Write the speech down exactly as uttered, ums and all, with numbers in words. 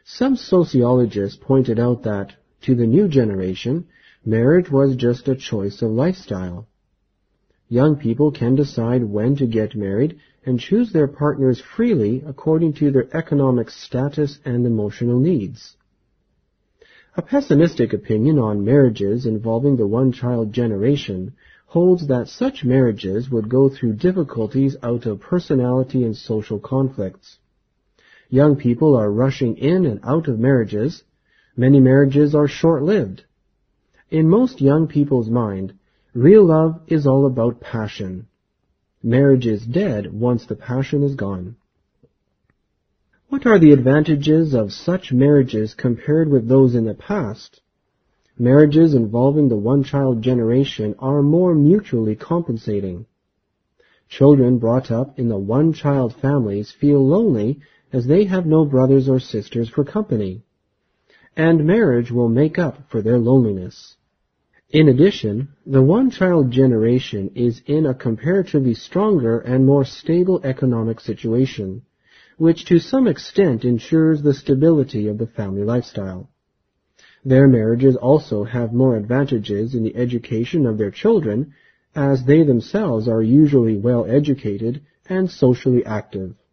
Some sociologists pointed out that, to the new generation, marriage was just a choice of lifestyle. Young people can decide when to get married and choose their partners freely according to their economic status and emotional needs. A pessimistic opinion on marriages involving the one-child generation holds that such marriages would go through difficulties out of personality and social conflicts. Young people are rushing in and out of marriages. Many marriages are short-lived. In most young people's mind, real love is all about passion. Marriage is dead once the passion is gone. What are the advantages of such marriages compared with those in the past? Marriages involving the one-child generation are more mutually compensating. Children brought up in the one-child families feel lonely as they have no brothers or sisters for company, and marriage will make up for their loneliness. In addition, the one-child generation is in a comparatively stronger and more stable economic situation, which to some extent ensures the stability of the family lifestyle. Their marriages also have more advantages in the education of their children, as they themselves are usually well educated and socially active.